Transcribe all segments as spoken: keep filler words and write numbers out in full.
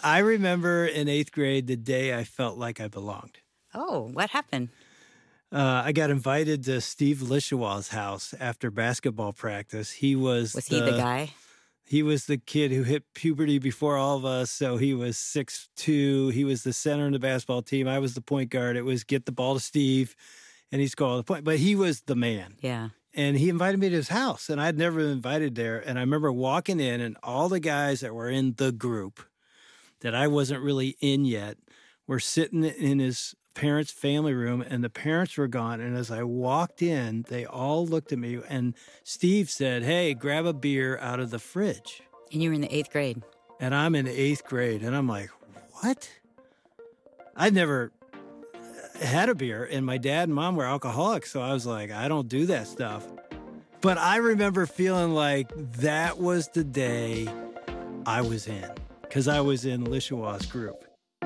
I remember in eighth grade the day I felt like I belonged. Oh, what happened? Uh, I got invited to Steve Lishaw's house after basketball practice. He was Was he the guy? He was the kid who hit puberty before all of us, so he was six two. He was the center in the basketball team. I was the point guard. It was get the ball to Steve, and he scored the point. But he was the man. Yeah. And he invited me to his house, and I'd never been invited there. And I remember walking in, and all the guys that were in the group that I wasn't really in yet were sitting in his parents' family room, and the parents were gone. And as I walked in, they all looked at me, and Steve said, "Hey, grab a beer out of the fridge." And you were in the eighth grade. And I'm in eighth grade, and I'm like, what? I'd never had a beer, and my dad and mom were alcoholics, so I was like, I don't do that stuff. But I remember feeling like that was the day I was in, because I was in Lishaw's group.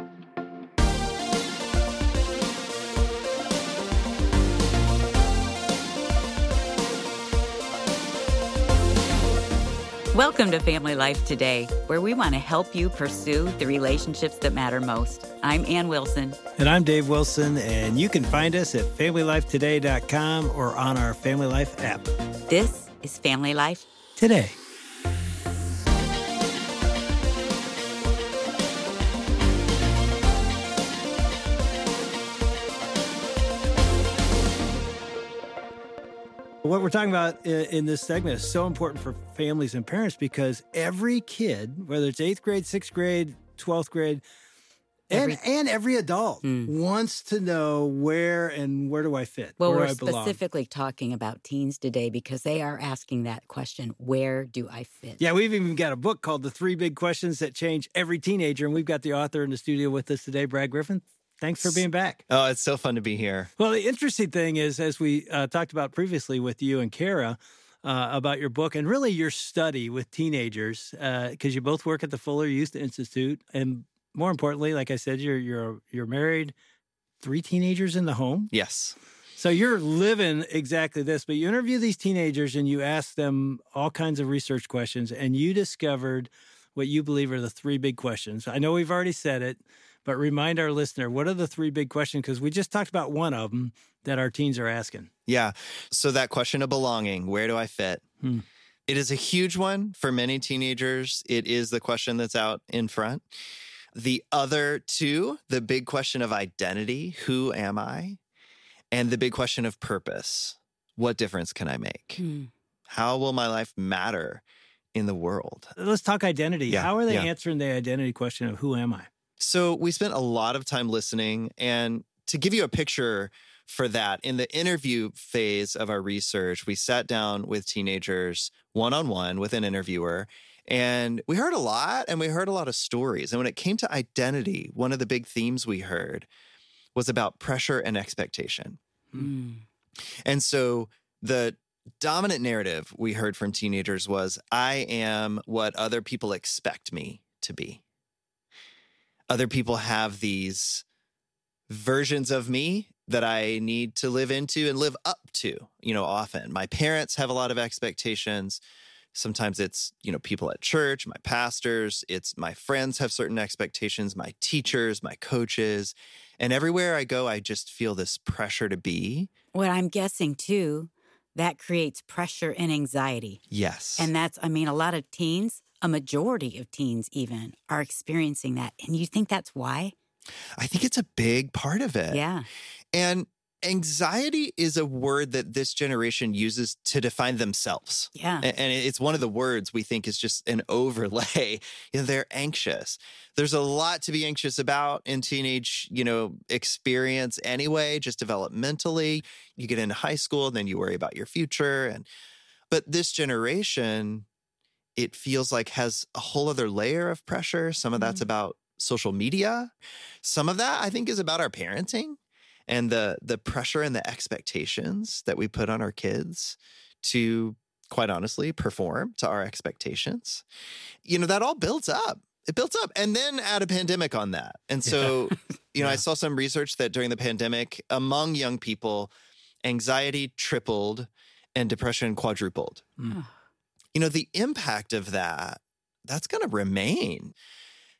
Welcome to Family Life Today, where we want to help you pursue the relationships that matter most. I'm Ann Wilson. And I'm Dave Wilson, and you can find us at family life today dot com or on our Family Life app. This is Family Life Today. What we're talking about in this segment is so important for families and parents because every kid, whether it's eighth grade, sixth grade, twelfth grade, and every, and every adult mm. wants to know where and where do I fit? Well, where we're I belong. Specifically talking about teens today because they are asking that question, where do I fit? Yeah, we've even got a book called The Three Big Questions That Change Every Teenager, and we've got the author in the studio with us today, Brad Griffin. Thanks for being back. Oh, it's so fun to be here. Well, the interesting thing is, as we uh, talked about previously with you and Kara uh, about your book and really your study with teenagers, because uh, you both work at the Fuller Youth Institute, and more importantly, like I said, you're you're you're married, three teenagers in the home. Yes. So you're living exactly this, but you interview these teenagers and you ask them all kinds of research questions, and you discovered what you believe are the three big questions. I know we've already said it, but remind our listener, what are the three big questions? Because we just talked about one of them that our teens are asking. Yeah. So that question of belonging, where do I fit? Hmm. It is a huge one for many teenagers. It is the question that's out in front. The other two, the big question of identity, who am I? And the big question of purpose, what difference can I make? Hmm. How will my life matter in the world? Let's talk identity. Yeah. How are they yeah. answering the identity question of who am I? So we spent a lot of time listening, and to give you a picture for that, in the interview phase of our research, we sat down with teenagers one-on-one with an interviewer, and we heard a lot, and we heard a lot of stories. And when it came to identity, one of the big themes we heard was about pressure and expectation. Mm. And so the dominant narrative we heard from teenagers was, I am what other people expect me to be. Other people have these versions of me that I need to live into and live up to, you know, often. My parents have a lot of expectations. Sometimes it's, you know, people at church, my pastors, it's my friends have certain expectations, my teachers, my coaches. And everywhere I go, I just feel this pressure to be. What I'm guessing, too, that creates pressure and anxiety. Yes. And that's, I mean, a lot of teens, a majority of teens even, are experiencing that. And you think that's why? I think it's a big part of it. Yeah. And anxiety is a word that this generation uses to define themselves. Yeah. And it's one of the words we think is just an overlay. You know, they're anxious. There's a lot to be anxious about in teenage, you know, experience anyway, just developmentally. You get into high school, and then you worry about your future. And but this generation, it feels like has a whole other layer of pressure. Some of that's mm. about social media. Some of that, I think, is about our parenting and the the pressure and the expectations that we put on our kids to, quite honestly, perform to our expectations. You know, that all builds up. It builds up. And then add a pandemic on that. And so, yeah. you know, yeah. I saw some research that during the pandemic, among young people, anxiety tripled and depression quadrupled. Mm. You know, the impact of that, that's going to remain.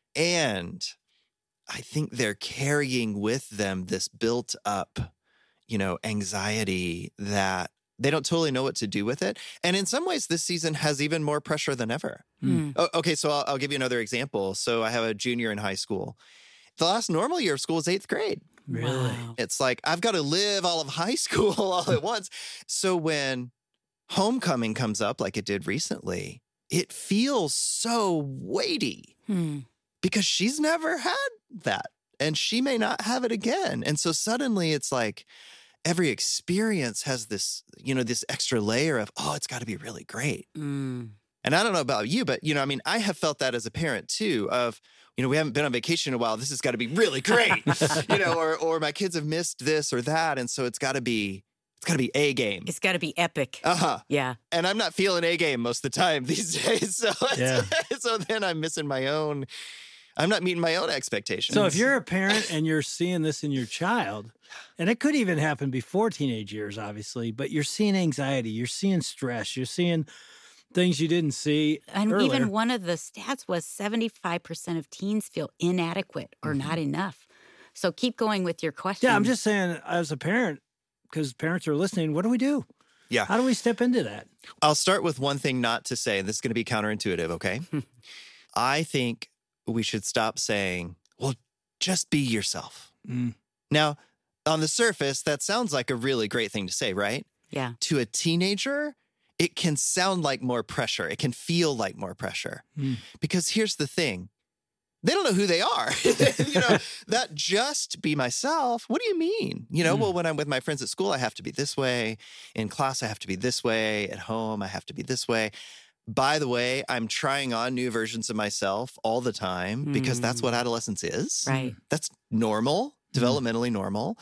And I think they're carrying with them this built up, you know, anxiety that they don't totally know what to do with it. And in some ways, this season has even more pressure than ever. Mm. Oh, okay, so I'll, I'll give you another example. So I have a junior in high school. The last normal year of school is eighth grade. Really? Wow. It's like, I've got to live all of high school all at once. So when homecoming comes up like it did recently, it feels so weighty Hmm. because she's never had that and she may not have it again. And so suddenly it's like every experience has this, you know, this extra layer of, oh, it's got to be really great. Mm. And I don't know about you, but, you know, I mean, I have felt that as a parent too of, you know, we haven't been on vacation in a while. This has got to be really great, you know, or or my kids have missed this or that. And so it's got to be, it's got to be A game. It's got to be epic. Uh-huh. Yeah. And I'm not feeling A game most of the time these days. So, Yeah. so then I'm missing my own, I'm not meeting my own expectations. So if you're a parent and you're seeing this in your child, and it could even happen before teenage years, obviously, but you're seeing anxiety, you're seeing stress, you're seeing things you didn't see And earlier. even one of the stats was seventy-five percent of teens feel inadequate or not enough. So keep going with your question. Yeah, I'm just saying, as a parent, because parents are listening, what do we do? Yeah. How do we step into that? I'll start with one thing not to say. This is going to be counterintuitive, okay? I think we should stop saying, well, just be yourself. Mm. Now, on the surface, that sounds like a really great thing to say, right? Yeah. To a teenager, it can sound like more pressure. It can feel like more pressure. Mm. Because here's the thing. They don't know who they are. You know, that just be myself. What do you mean? You know, Mm. well, when I'm with my friends at school, I have to be this way. In class, I have to be this way. At home, I have to be this way. By the way, I'm trying on new versions of myself all the time because that's what adolescence is. Right. That's normal, developmentally normal.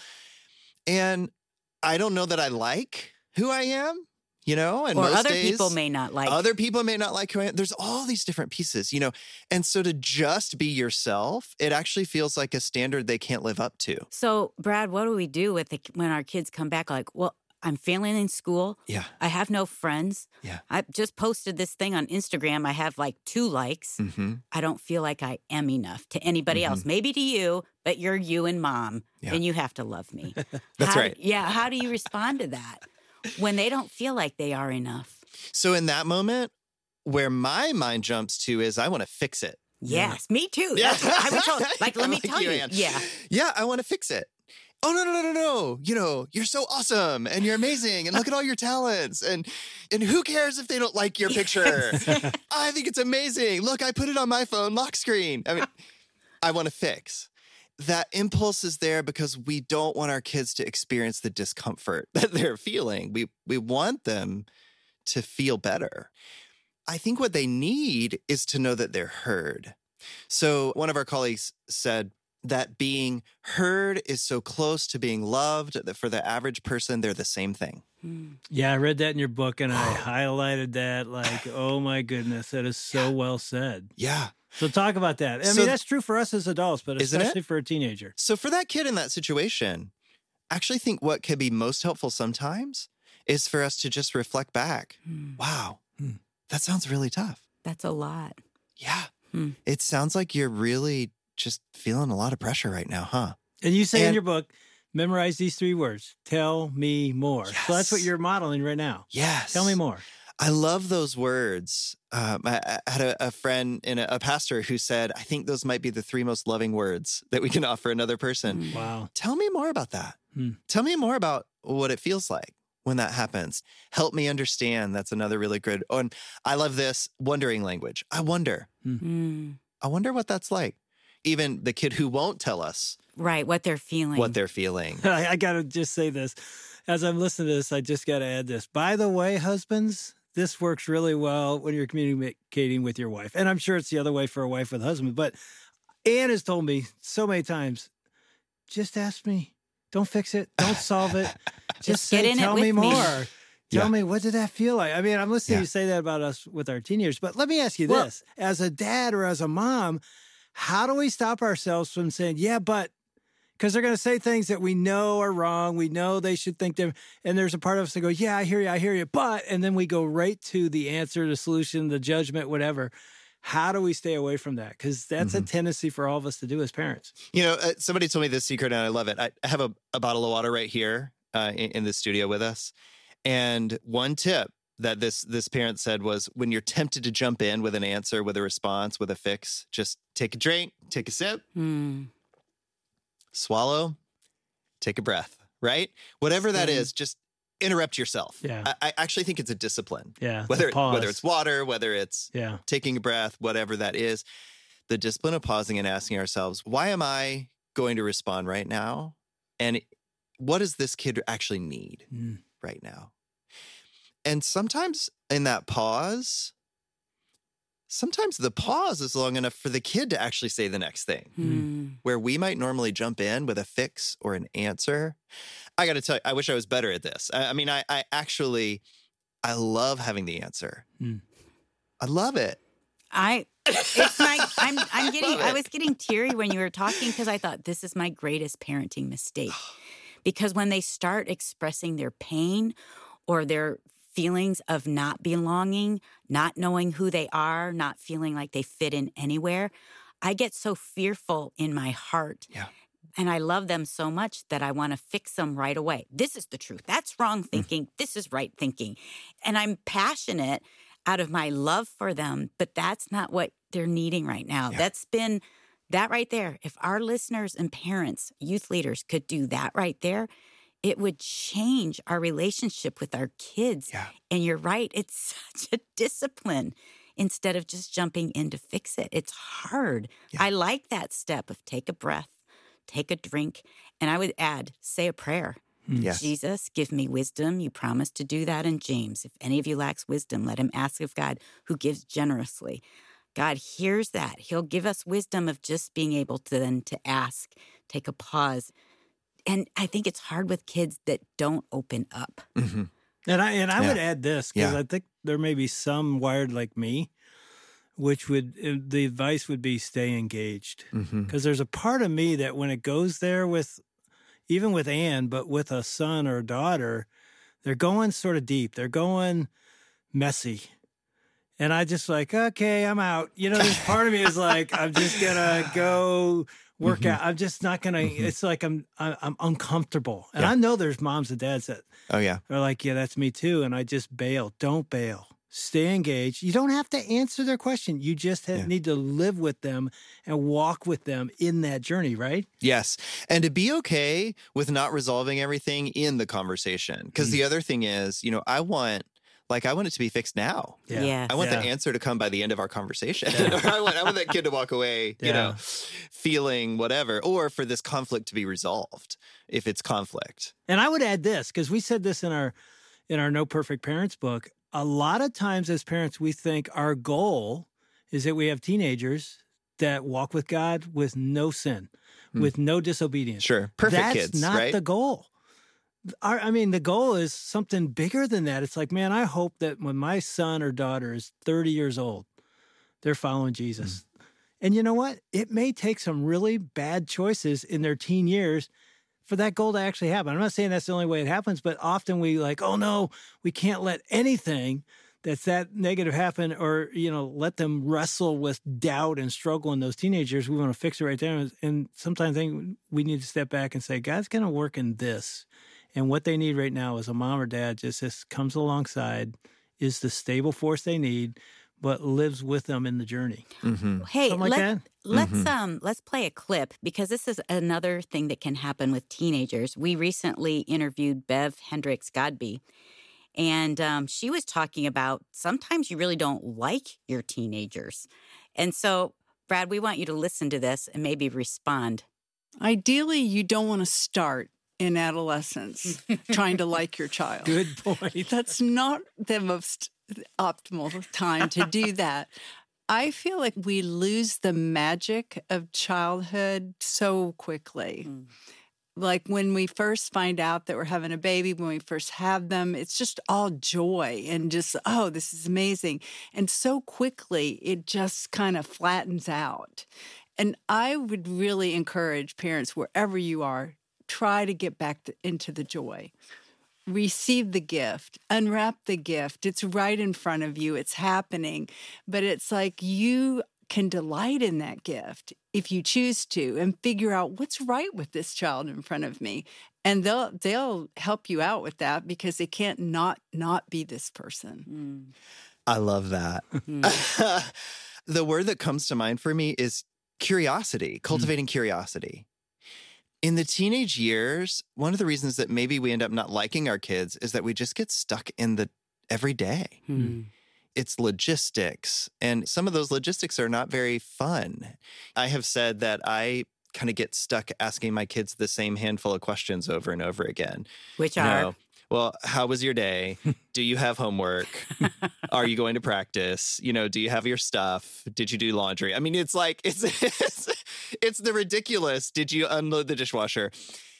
And I don't know that I like who I am, you know, and Or most other days, people may not like. other people may not like who I am. There's all these different pieces, you know. And so to just be yourself, it actually feels like a standard they can't live up to. So, Brad, what do we do with the, when our kids come back like, well, I'm failing in school. Yeah. I have no friends. Yeah. I just posted this thing on Instagram. I have like two likes. Mm-hmm. I don't feel like I am enough to anybody else. Maybe to you, but you're you and mom, Yeah. and you have to love me. That's How- right. Yeah. How do you respond to that when they don't feel like they are enough? So in that moment, where my mind jumps to is I want to fix it. Yes, me too. Yeah. That's what I would tell, like, let I'm me like tell you, you. Ann. Yeah. Yeah, I want to fix it. Oh, no, no, no, no, no. You know, you're so awesome and you're amazing and look at all your talents. And and who cares if they don't like your picture? I think it's amazing. Look, I put it on my phone lock screen. I mean, I want to fix. That impulse is there because we don't want our kids to experience the discomfort that they're feeling. We we want them to feel better. I think what they need is to know that they're heard. So one of our colleagues said that being heard is so close to being loved that for the average person, they're the same thing. Hmm. Yeah, I read that in your book, and I highlighted that like, oh my goodness, that is so well said. Yeah. So talk about that. I So- mean, that's true for us as adults, but Isn't it? especially for a teenager. So for that kid in that situation, I actually think what could be most helpful sometimes is for us to just reflect back. Hmm. Wow, Hmm. that sounds really tough. That's a lot. Yeah. Hmm. It sounds like you're really just feeling a lot of pressure right now, huh? And you say in And- your book, memorize these three words. Tell me more. So that's what Yes. you're modeling right now. Yes. Tell me more. I love those words. Um, I, I had a, a friend and a, a pastor who said, I think those might be the three most loving words that we can offer another person. Hmm. Wow. Tell me more about that. Hmm. Tell me more about what it feels like when that happens. Help me understand. That's another really good. Oh, and I love this wondering language. I wonder. Hmm. I wonder what that's like. Even the kid who won't tell us Right. What they're feeling. what they're feeling. I, I got to just say this. As I'm listening to this, I just got to add this. By the way, husbands, this works really well when you're communicating with your wife. And I'm sure it's the other way for a wife with a husband. But Ann has told me so many times, just ask me. Don't fix it. Don't solve it. Just, Just say, get in it tell with me me." more. Tell Yeah. me, what did that feel like? I mean, I'm listening Yeah. to you say that about us with our teenagers. But let me ask you Well- this. As a dad or as a mom, how do we stop ourselves from saying, yeah, but, because they're going to say things that we know are wrong. We know they should think they're, and there's a part of us that go, yeah, I hear you, I hear you, but, and then we go right to the answer, the solution, the judgment, whatever. How do we stay away from that? Because that's Mhm. a tendency for all of us to do as parents. You know, uh, somebody told me this secret and I love it. I I have a, a bottle of water right here uh, in, in the studio with us. And one tip that this this parent said was when you're tempted to jump in with an answer, with a response, with a fix, just take a drink, take a sip, Hmm. swallow, take a breath, right? Whatever that Same. is, just interrupt yourself. Yeah. I, I actually think it's a discipline. Yeah. the Whether pause. whether it's water, whether it's Yeah. taking a breath, whatever that is, the discipline of pausing and asking ourselves, why am I going to respond right now? And what does this kid actually need Mm. right now? And sometimes in that pause, sometimes the pause is long enough for the kid to actually say the next thing, Hmm. where we might normally jump in with a fix or an answer. I got to tell you, I wish I was better at this. I, I mean, I, I actually, I love having the answer. Mm. I love it. I it's my I'm I'm getting Love I it. was getting teary when you were talking because I thought this is my greatest parenting mistake. Because when they start expressing their pain or their feelings of not belonging, not knowing who they are, not feeling like they fit in anywhere, I get so fearful in my heart. Yeah. And I love them so much that I want to fix them right away. This is the truth. That's wrong thinking. This is right thinking. And I'm passionate out of my love for them, but that's not what they're needing right now. Yeah. That's been that right there. If our listeners and parents, youth leaders could do that right there, it would change our relationship with our kids. Yeah. And you're right, it's such a discipline instead of just jumping in to fix it. It's hard. Yeah. I like that step of take a breath, take a drink, and I would add, say a prayer. Yes. Jesus, give me wisdom. You promised to do that in James. If any of you lacks wisdom, let him ask of God, who gives generously. God hears that. He'll give us wisdom of just being able to then to ask, take a pause. And I think it's hard with kids that don't open up. hmm And I and I Yeah. would add this because Yeah. I think there may be some wired like me, which would uh, the advice would be stay engaged. hmm Because there's a part of me that when it goes there with, even with Anne, but with a son or a daughter, they're going sort of deep. They're going messy. And I just like, okay, I'm out. You know, this part of me is like, I'm just gonna go work Mhm. out. I'm just not gonna. Mhm. It's like I'm I'm I'm uncomfortable. And Yeah. I know there's moms and dads that Oh, yeah. are like, yeah, that's me too. And I just bail. Don't bail. Stay engaged. You don't have to answer their question. You just have, Yeah. need to live with them and walk with them in that journey, right? Yes. And to be okay with not resolving everything in the conversation. Because Mm. the other thing is, you know, I want, like, I want it to be fixed now. Yeah. Yes. I want Yeah. the answer to come by the end of our conversation. Yeah. or I want, I want that kid to walk away, you Yeah. know, feeling whatever, or for this conflict to be resolved if it's conflict. And I would add this, because we said this in our in our No Perfect Parents book. A lot of times as parents, we think our goal is that we have teenagers that walk with God with no sin, Hmm. with no disobedience. Sure. Perfect That's kids, not right? the goal. Our, I mean, the goal is something bigger than that. It's like, man, I hope that when my son or daughter is thirty years old, they're following Jesus. Hmm. And you know what? It may take some really bad choices in their teen years for that goal to actually happen. I'm not saying that's the only way it happens, but often we like, oh no, we can't let anything that's that negative happen, or, you know, let them wrestle with doubt and struggle in those teenagers. We want to fix it right there. And sometimes I think we need to step back and say, God's going to work in this. And what they need right now is a mom or dad just, just comes alongside, is the stable force they need, but lives with them in the journey. hmm Hey, Something like let, that. let's Mhm. um let's play a clip because this is another thing that can happen with teenagers. We recently interviewed Bev Hendricks Godby, and um, she was talking about sometimes you really don't like your teenagers, and so Brad, we want you to listen to this and maybe respond. Ideally, you don't want to start in adolescence trying to like your child. Good point. That's not the most optimal time to do that. I feel like we lose the magic of childhood so quickly. Mm. Like when we first find out that we're having a baby, when we first have them, it's just all joy and just, oh, this is amazing. And so quickly, it just kind of flattens out. And I would really encourage parents, wherever you are, try to get back to, into the joy. receive the gift, unwrap the gift. It's right in front of you. It's happening. But it's like you can delight in that gift if you choose to and figure out what's right with this child in front of me. And they'll they'll help you out with that because they can't not not be this person. Mm. I love that. Mm. The word that comes to mind for me is curiosity, cultivating mm. curiosity. In the teenage years, one of the reasons that maybe we end up not liking our kids is that we just get stuck in the everyday. Mm. It's logistics, and some of those logistics are not very fun. I have said that I kind of get stuck asking my kids the same handful of questions over and over again. Which you are? know, well, how was your day? Do you have homework? Are you going to practice? You know, do you have your stuff? Did you do laundry? I mean, it's like, it's, it's, it's the ridiculous. Did you unload the dishwasher?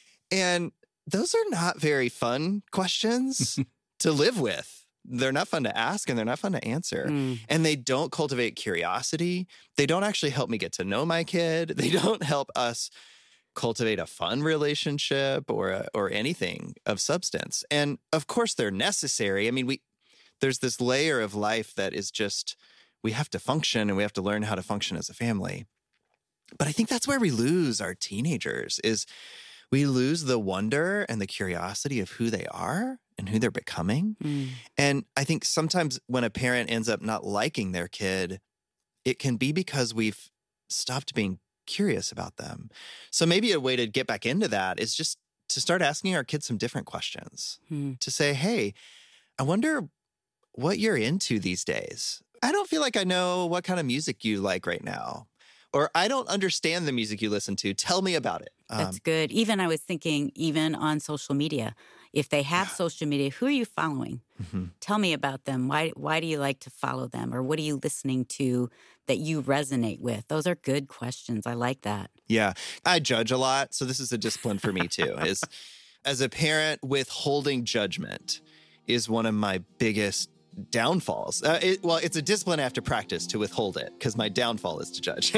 And those are not very fun questions to live with. They're not fun to ask and they're not fun to answer. Mm. And they don't cultivate curiosity. They don't actually help me get to know my kid. They don't help us cultivate a fun relationship or a, or anything of substance. And of course they're necessary. I mean, we there's this layer of life that is just, we have to function and we have to learn how to function as a family. But I think that's where we lose our teenagers, is we lose the wonder and the curiosity of who they are and who they're becoming. Mm. And I think sometimes when a parent ends up not liking their kid, it can be because we've stopped being curious about them. So maybe a way to get back into that is just to start asking our kids some different questions. Mm. To say, hey, I wonder what you're into these days. I don't feel like I know what kind of music you like right now. Or I don't understand the music you listen to. Tell me about it. Um, That's good. Even I was thinking, even on social media, if they have yeah. social media, who are you following? Mm-hmm. Tell me about them. Why why do you like to follow them? Or what are you listening to that you resonate with? Those are good questions. I like that. Yeah. I judge a lot. So this is a discipline for me too. Is as a parent, withholding judgment is one of my biggest downfalls. Uh, it, well, it's a discipline I have to practice to withhold it because my downfall is to judge.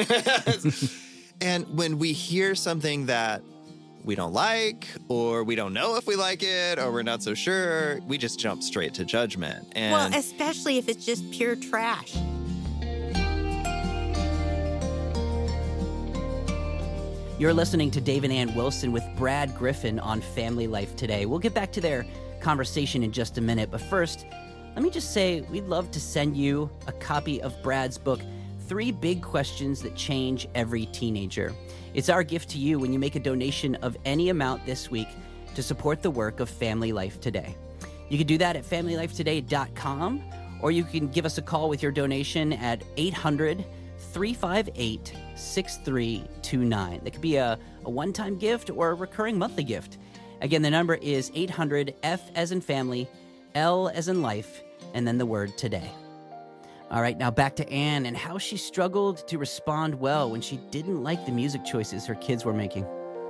And when we hear something that we don't like, or we don't know if we like it, or we're not so sure, we just jump straight to judgment. And well, especially if it's just pure trash. You're listening to Dave and Ann Wilson with Brad Griffin on Family Life Today. We'll get back to their conversation in just a minute, but first, let me just say we'd love to send you a copy of Brad's book, Three Big Questions That Change Every Teenager. It's our gift to you when you make a donation of any amount this week to support the work of Family Life Today. You can do that at family life today dot com, or you can give us a call with your donation at eight hundred, three five eight, six three two nine. That could be a, a one-time gift or a recurring monthly gift. Again, the number is eight hundred, F as in family, L as in life, and then the word today. All right, now back to Ann and how she struggled to respond well when she didn't like the music choices her kids were making.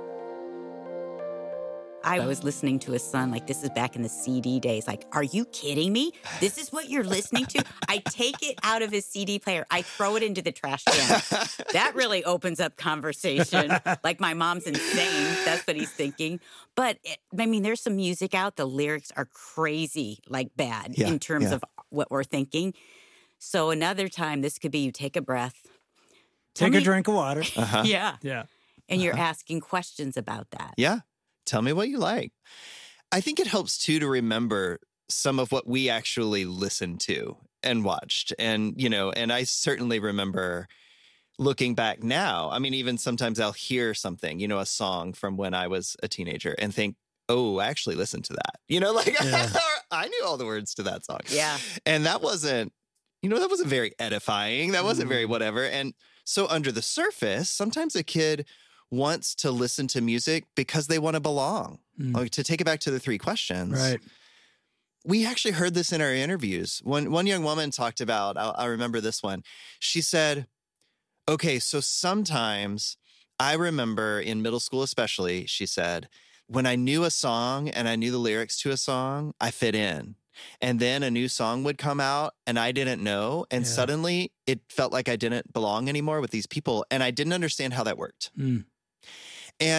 I was listening to a son, like this is back in the C D days, like, are you kidding me? This is what you're listening to? I take it out of his C D player. I throw it into the trash can. That really opens up conversation. Like, my mom's insane. That's what he's thinking. But, it, I mean, there's some music out. The lyrics are crazy, like bad yeah, in terms yeah. of what we're thinking. So another time, this could be you take a breath. Take me, a drink of water. Uh-huh. Yeah. Yeah. And you're uh-huh. asking questions about that. Yeah. Tell me what you like. I think it helps, too, to remember some of what we actually listened to and watched. And, you know, and I certainly remember looking back now. I mean, even sometimes I'll hear something, you know, a song from when I was a teenager and think, oh, I actually listened to that. You know, like yeah. I knew all the words to that song. Yeah. And that wasn't, you know, that wasn't very edifying. That wasn't very whatever. And so under the surface, sometimes a kid wants to listen to music because they want to belong. Mm. Like, to take it back to the three questions. Right. We actually heard this in our interviews. One, one young woman talked about, I, I remember this one. She said, okay, so sometimes I remember in middle school especially, she said, when I knew a song and I knew the lyrics to a song, I fit in. And then a new song would come out and I didn't know. And yeah. suddenly it felt like I didn't belong anymore with these people. And I didn't understand how that worked. Mm. And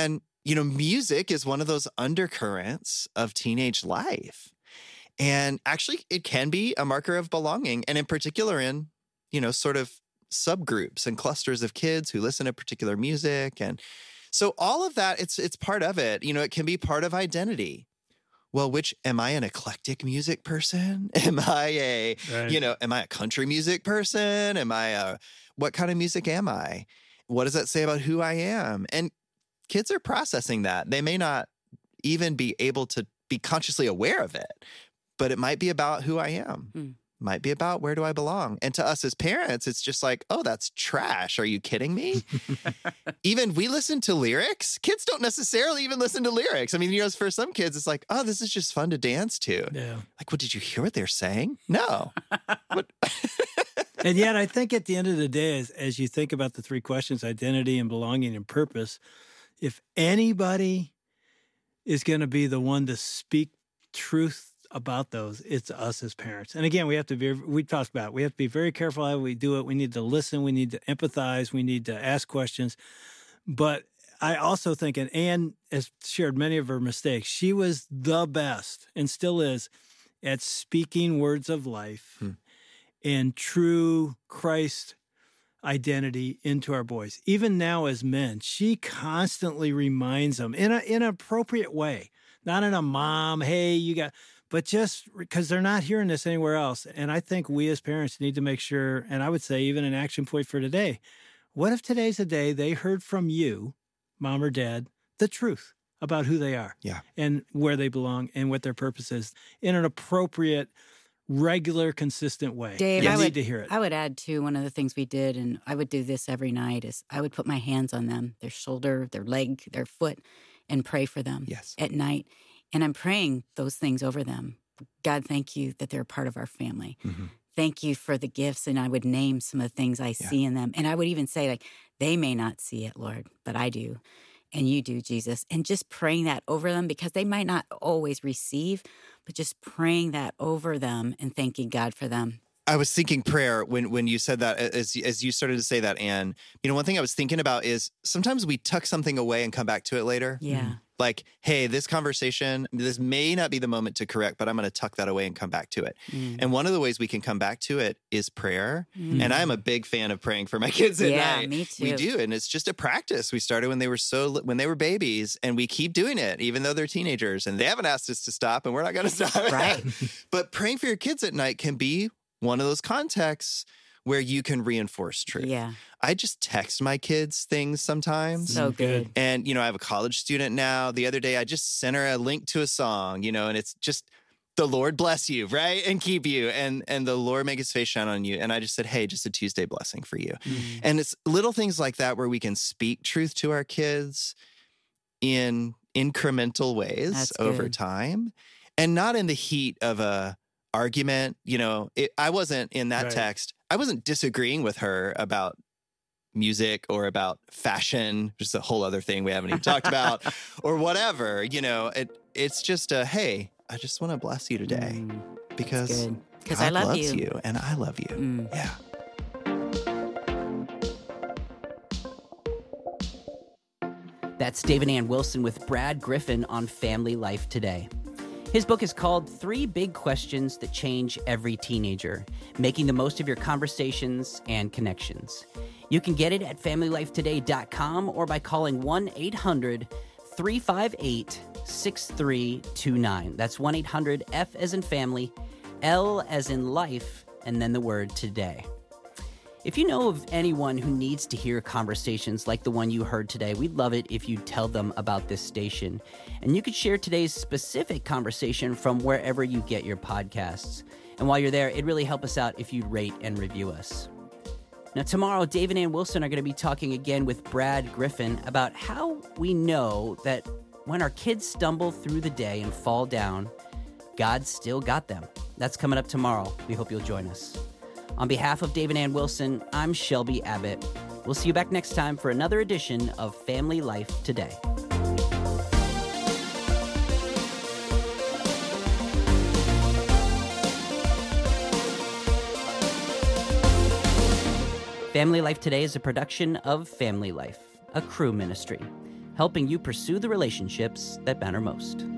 you know, music is one of those undercurrents of teenage life. And actually, it can be a marker of belonging. And in particular, in, you know, sort of subgroups and clusters of kids who listen to particular music. And so all of that, it's it's part of it. You know, it can be part of identity. Well, which, am I an eclectic music person? Am I a, Right. you know, am I a country music person? Am I a, what kind of music am I? What does that say about who I am? And kids are processing that. They may not even be able to be consciously aware of it, but it might be about who I am. Hmm. Might be about where do I belong. And to us as parents, it's just like, oh, that's trash. Are you kidding me? Even we listen to lyrics. Kids don't necessarily even listen to lyrics. I mean, you know, for some kids, it's like, oh, this is just fun to dance to. Yeah. Like, what, did you hear what they're saying? No. What? And yet, I think at the end of the day, as, as you think about the three questions, identity and belonging and purpose, if anybody is going to be the one to speak truth about those, it's us as parents. And again, we have to be, we talked about it, we have to be very careful how we do it. We need to listen. We need to empathize. We need to ask questions. But I also think, and Anne has shared many of her mistakes, she was the best and still is at speaking words of life Hmm. and true Christ identity into our boys. Even now as men, she constantly reminds them in a in an appropriate way, not in a mom, hey, you got, but just because they're not hearing this anywhere else. And I think we as parents need to make sure, and I would say even an action point for today, what if today's a day they heard from you, mom or dad, the truth about who they are Yeah. and where they belong and what their purpose is in an appropriate, regular, consistent way. Dave, They I need would, to hear it. I would add too, one of the things we did, and I would do this every night, is I would put my hands on them, their shoulder, their leg, their foot, and pray for them Yes. at night. And I'm praying those things over them. God, thank you that they're a part of our family. Mm-hmm. Thank you for the gifts. And I would name some of the things I Yeah. see in them. And I would even say, like, they may not see it, Lord, but I do. And you do, Jesus. And just praying that over them, because they might not always receive, but just praying that over them and thanking God for them. I was thinking prayer when when you said that, as as you started to say that, Anne. You know, one thing I was thinking about is sometimes we tuck something away and come back to it later. Yeah. Like, hey, this conversation, this may not be the moment to correct, but I'm going to tuck that away and come back to it. Mm. And one of the ways we can come back to it is prayer. Mm. And I'm a big fan of praying for my kids at Yeah, night. me too. We do, and it's just a practice. We started when they were so li- when they were babies, and we keep doing it, even though they're teenagers, and they haven't asked us to stop, and we're not going to stop. Right. But praying for your kids at night can be one of those contexts where you can reinforce truth. Yeah. I just text my kids things sometimes. So good. And, you know, I have a college student now. The other day, I just sent her a link to a song, you know, and it's just, the Lord bless you, right? And keep you. And and the Lord make his face shine on you. And I just said, hey, just a Tuesday blessing for you. Mm. And it's little things like that where we can speak truth to our kids in incremental ways That's over good. time, and not in the heat of a argument. You know, it, I wasn't in that Right. text. I wasn't disagreeing with her about music or about fashion, just a whole other thing we haven't even talked about, or whatever. You know, it it's just a, hey, I just want to bless you today Mm, because good. Because God I love loves you. you and I love you. Mm. Yeah. That's David Ann Wilson with Brad Griffin on Family Life Today. His book is called Three Big Questions That Change Every Teenager, Making the Most of Your Conversations and Connections. You can get it at family life today dot com or by calling one eight hundred three five eight six three two nine. That's one eight hundred F as in family, L as in life, and then the word today. If you know of anyone who needs to hear conversations like the one you heard today, we'd love it if you'd tell them about this station. And you could share today's specific conversation from wherever you get your podcasts. And while you're there, it'd really help us out if you'd rate and review us. Now, tomorrow, Dave and Ann Wilson are going to be talking again with Brad Griffin about how we know that when our kids stumble through the day and fall down, God still got them. That's coming up tomorrow. We hope you'll join us. On behalf of Dave and Ann Wilson, I'm Shelby Abbott. We'll see you back next time for another edition of Family Life Today. Family Life Today is a production of Family Life, a Crew ministry. helping you pursue the relationships that matter most.